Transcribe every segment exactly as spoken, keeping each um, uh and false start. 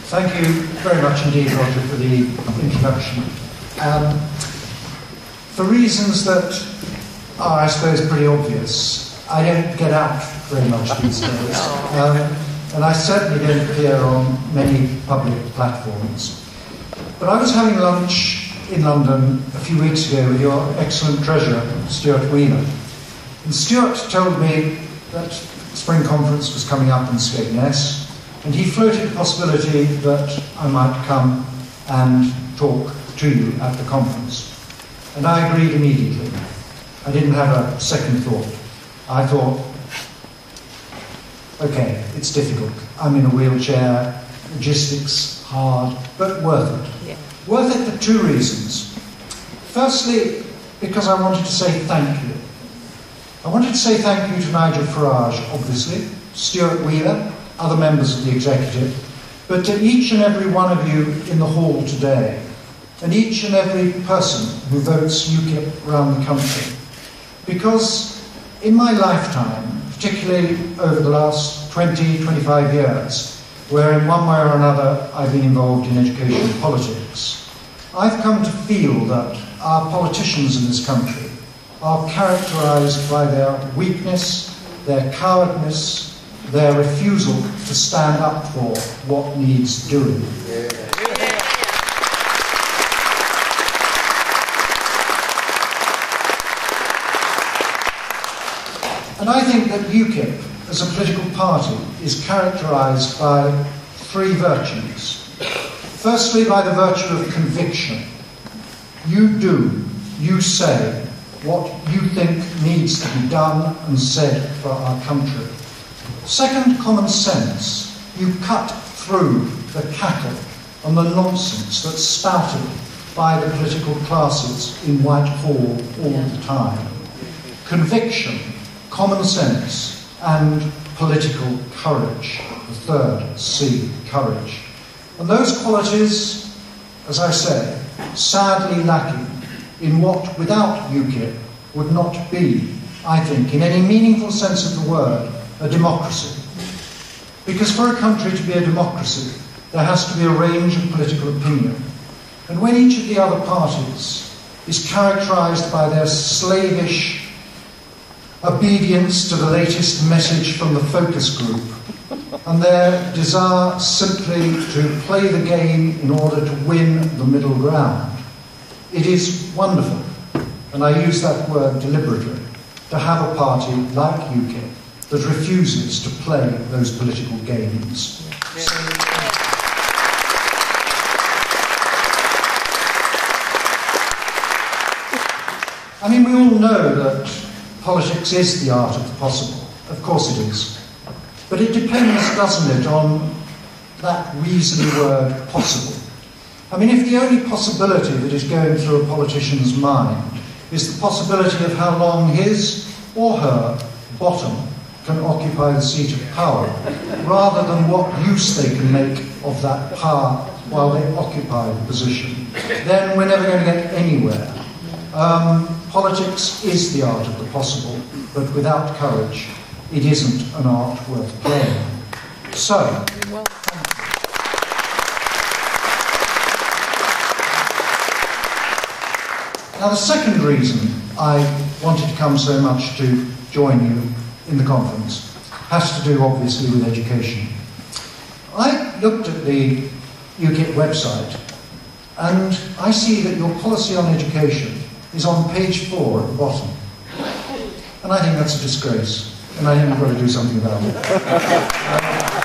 Thank you very much indeed, Roger, for the introduction. Um, for reasons that are, I suppose, pretty obvious, I don't get out very much these days. Um, and I certainly don't appear on many public platforms. But I was having lunch in London a few weeks ago with your excellent treasurer, Stuart Wheeler. And Stuart told me that Spring Conference was coming up in Skegness, and he floated the possibility that I might come and talk to you at the conference. And I agreed immediately. I didn't have a second thought. I thought, okay, it's difficult. I'm in a wheelchair, logistics hard, but worth it. Yeah. Worth it for two reasons. Firstly, because I wanted to say thank you. I wanted to say thank you to Nigel Farage, obviously, Stuart Wheeler, other members of the executive, but to each and every one of you in the hall today, and each and every person who votes UKIP around the country. Because in my lifetime, particularly over the last twenty, twenty-five years, where in one way or another I've been involved in education and politics, I've come to feel that our politicians in this country are characterised by their weakness, their cowardness, their refusal to stand up for what needs doing. Yeah. And I think that UKIP, as a political party, is characterised by three virtues. Firstly, by the virtue of conviction. You do, you say what you think needs to be done and said for our country. Second, common sense. You cut through the cattle and the nonsense that's spouted by the political classes in Whitehall all the time. Conviction, common sense, and political courage. The third C, courage. And those qualities, as I say, sadly lacking in what, without UKIP, would not be, I think, in any meaningful sense of the word, a democracy. Because for a country to be a democracy, there has to be a range of political opinion. And when each of the other parties is characterised by their slavish obedience to the latest message from the focus group, and their desire simply to play the game in order to win the middle ground, it is wonderful, and I use that word deliberately, to have a party like UKIP that refuses to play those political games. So, I mean, we all know that politics is the art of the possible. Of course it is. But it depends, doesn't it, on that weaselly word, possible. I mean, if the only possibility that is going through a politician's mind is the possibility of how long his or her bottom can occupy the seat of power, rather than what use they can make of that power while they occupy the position, then we're never going to get anywhere. Um, politics is the art of the possible, but without courage, it isn't an art worth playing. So, now the second reason I wanted to come so much to join you in the conference has to do, obviously, with education. I looked at the UKIP website, and I see that your policy on education is on page four at the bottom. And I think that's a disgrace, and I think we've got to do something about it. um,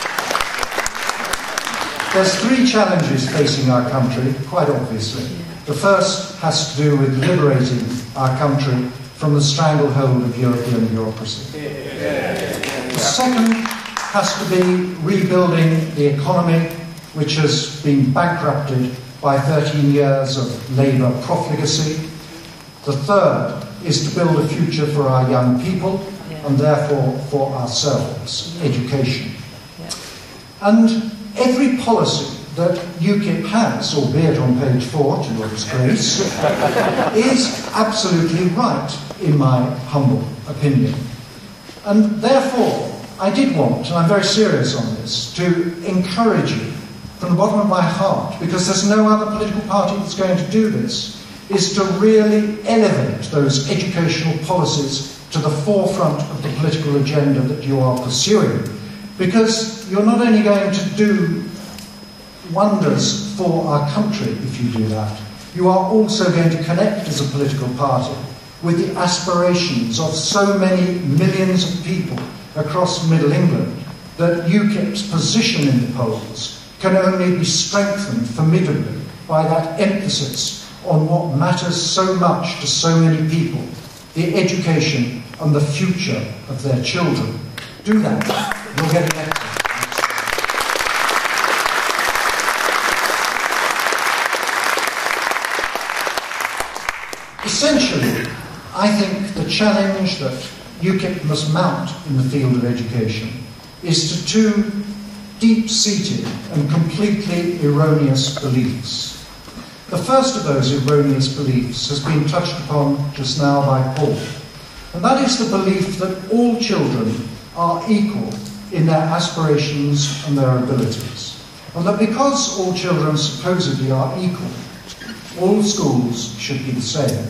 there's three challenges facing our country, quite obviously. The first has to do with liberating our country from the stranglehold of European bureaucracy. The second has to be rebuilding the economy, which has been bankrupted by thirteen years of Labour profligacy. The third is to build a future for our young people, and therefore for ourselves, education. And every policy that UKIP has, albeit on page four, to your disgrace, is absolutely right, in my humble opinion. And therefore, I did want, and I'm very serious on this, to encourage you from the bottom of my heart, because there's no other political party that's going to do this, is to really elevate those educational policies to the forefront of the political agenda that you are pursuing. Because you're not only going to do wonders for our country if you do that, you are also going to connect as a political party with the aspirations of so many millions of people across Middle England that UKIP's position in the polls can only be strengthened formidably by that emphasis on what matters so much to so many people, the education and the future of their children. Do that, you'll get elected. Essentially, I think the challenge that UKIP must mount in the field of education is to two deep-seated and completely erroneous beliefs. The first of those erroneous beliefs has been touched upon just now by Paul, and that is the belief that all children are equal in their aspirations and their abilities, and that because all children supposedly are equal, all schools should be the same.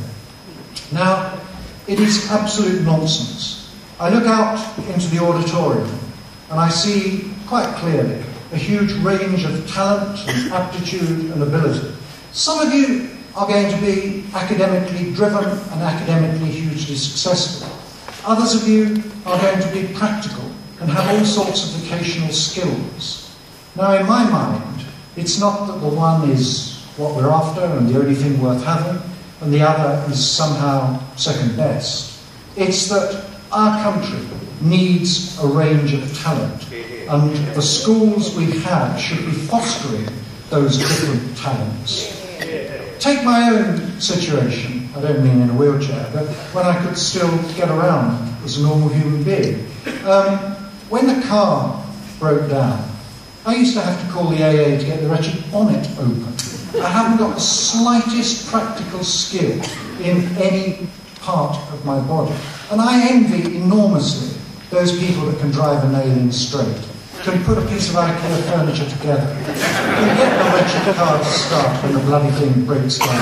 Now, it is absolute nonsense. I look out into the auditorium and I see quite clearly a huge range of talent and aptitude and ability. Some of you are going to be academically driven and academically hugely successful. Others of you are going to be practical and have all sorts of vocational skills. Now, in my mind, it's not that the one is what we're after and the only thing worth having, and the other is somehow second best. It's that our country needs a range of talent, and the schools we have should be fostering those different talents. Take my own situation, I don't mean in a wheelchair, but when I could still get around as a normal human being. Um, when the car broke down, I used to have to call the A A to get the wretched bonnet open. I haven't got the slightest practical skill in any part of my body. And I envy enormously those people that can drive a nail in straight, can put a piece of IKEA furniture together, can get the wretched car to start when the bloody thing breaks down.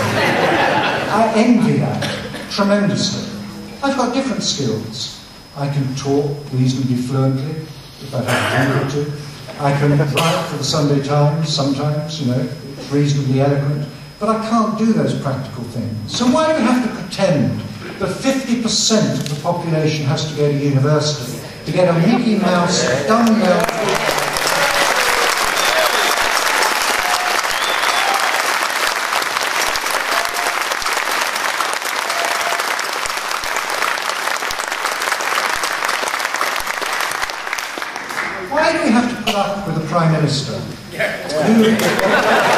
I envy that tremendously. I've got different skills. I can talk reasonably fluently, if I have to. I can write for the Sunday Times sometimes, you know, reasonably eloquent, but I can't do those practical things. So why do we have to pretend that fifty percent of the population has to go to university to get a Mickey Mouse dumbbell? Why do we have to put up with a Prime Minister who...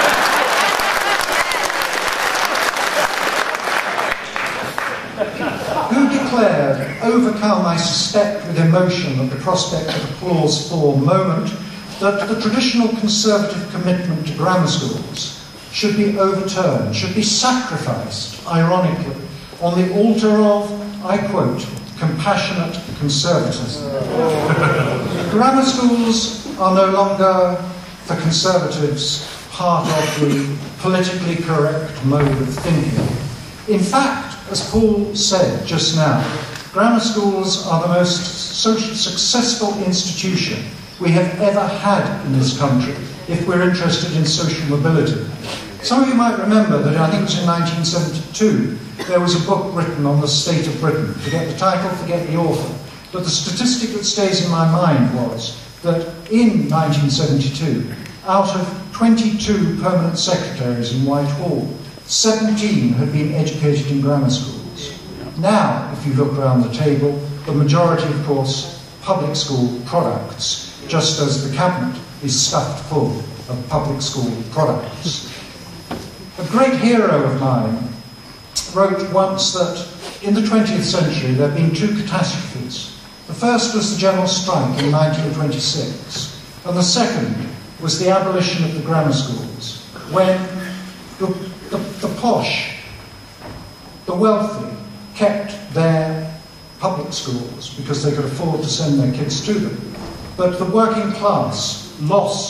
who declared, overcome, I suspect, with emotion at the prospect of applause for moment, that the traditional Conservative commitment to grammar schools should be overturned, should be sacrificed, ironically, on the altar of, I quote, compassionate conservatism. Grammar schools are no longer, for Conservatives, part of the politically correct mode of thinking. In fact, as Paul said just now, grammar schools are the most social, successful institution we have ever had in this country, if we're interested in social mobility. Some of you might remember that I think it was in nineteen seventy-two, there was a book written on the state of Britain. Forget the title, forget the author. But the statistic that stays in my mind was that in nineteen seventy-two, out of twenty-two permanent secretaries in Whitehall, seventeen had been educated in grammar schools. Now, if you look around the table, the majority, of course, public school products, just as the cabinet is stuffed full of public school products. A great hero of mine wrote once that in the twentieth century there have been two catastrophes. The first was the general strike in nineteen twenty-six, and the second was the abolition of the grammar schools, when the, the, the posh, the wealthy, kept their public schools because they could afford to send their kids to them. But the working class lost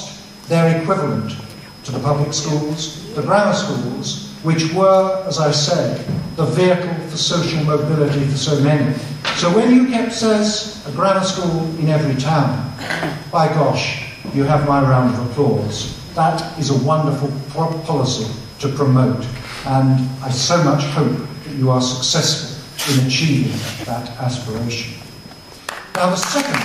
They're equivalent to the public schools, the grammar schools, which were, as I say, the vehicle for social mobility for so many. So when UKIP says a grammar school in every town, by gosh, you have my round of applause. That is a wonderful policy to promote, and I so much hope that you are successful in achieving that aspiration. Now the second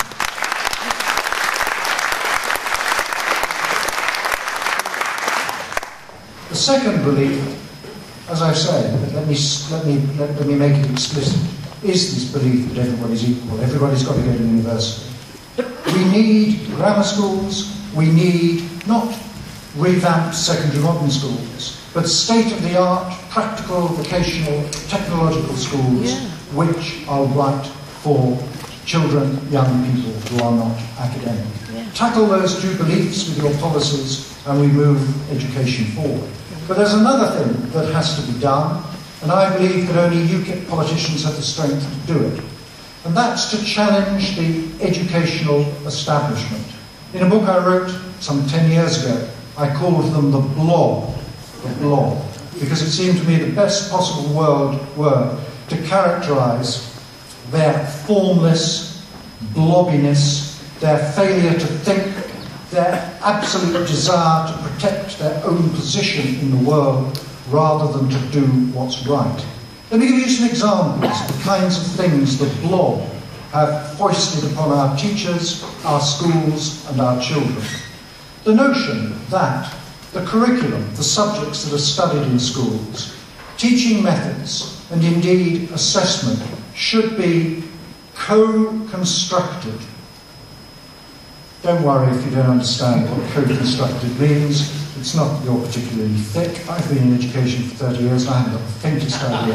The second belief, as I say, let me, let, me, let, let me make it explicit, is this belief that everybody's equal, everybody's got to go to university. We need grammar schools, we need not revamped secondary modern schools, but state-of-the-art, practical, vocational, technological schools, yeah. which are right for children, young people who are not academic. Yeah. Tackle those two beliefs with your policies and we move education forward. But there's another thing that has to be done, and I believe that only UKIP politicians have the strength to do it, and that's to challenge the educational establishment. In a book I wrote some ten years ago, I called them the blob, the blob, because it seemed to me the best possible word, word to characterize their formless blobbiness, their failure to think, their absolute desire to protect their own position in the world rather than to do what's right. Let me give you some examples of the kinds of things the blob have foisted upon our teachers, our schools and our children. The notion that the curriculum, the subjects that are studied in schools, teaching methods and indeed assessment should be co-constructed. Don't worry if you don't understand what co-constructed means. It's not that you're particularly thick. I've been in education for thirty years and I haven't got the faintest idea.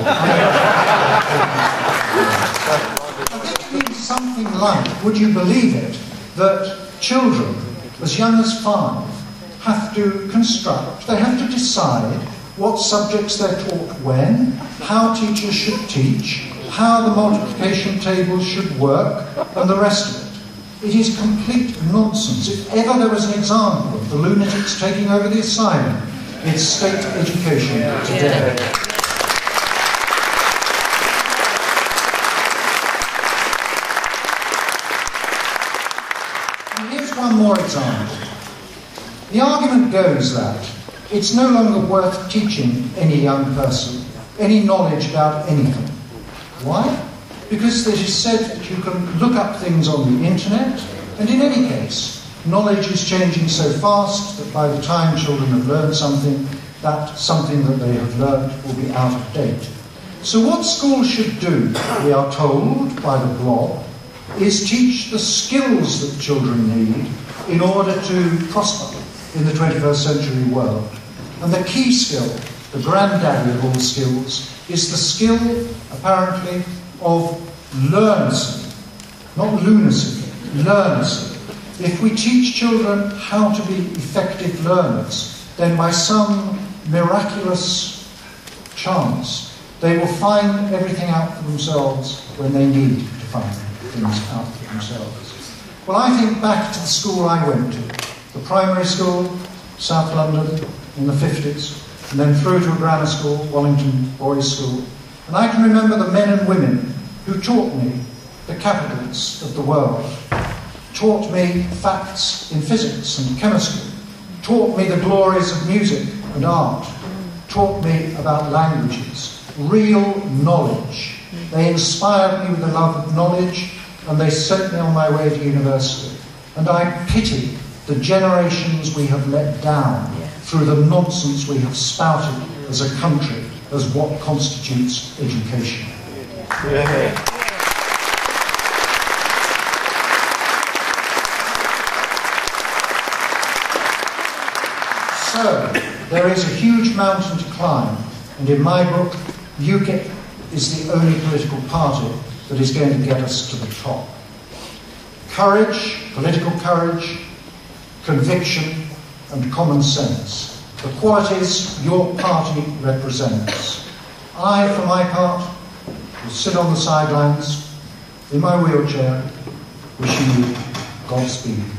I think it means something like, would you believe it, that children as young as five have to construct, they have to decide what subjects they're taught when, how teachers should teach, how the multiplication table should work, and the rest of it. It is complete nonsense. If ever there was an example of the lunatics taking over the asylum, it's state education today. And here's one more example. The argument goes that it's no longer worth teaching any young person any knowledge about anything. Why? Because it is said that you can look up things on the internet, and in any case, knowledge is changing so fast that by the time children have learned something, that something that they have learned will be out of date. So what schools should do, we are told by the blob, is teach the skills that children need in order to prosper in the twenty-first century world. And the key skill, the granddaddy of all skills, is the skill, apparently, of learnacy, not lunacy, learnacy. If we teach children how to be effective learners, then by some miraculous chance, they will find everything out for themselves when they need to find things out for themselves. Well, I think back to the school I went to, the primary school, South London, in the fifties, and then through to a grammar school, Wallington Boys' School. And I can remember the men and women who taught me the capitals of the world, taught me facts in physics and chemistry, taught me the glories of music and art, taught me about languages, real knowledge. They inspired me with a love of knowledge, and they sent me on my way to university. And I pity the generations we have let down through the nonsense we have spouted as a country as what constitutes education. Yeah. So, there is a huge mountain to climb, and in my book, UKIP is the only political party that is going to get us to the top. Courage, political courage, conviction, and common sense, the qualities your party represents. I, for my part, will sit on the sidelines in my wheelchair, wishing you Godspeed.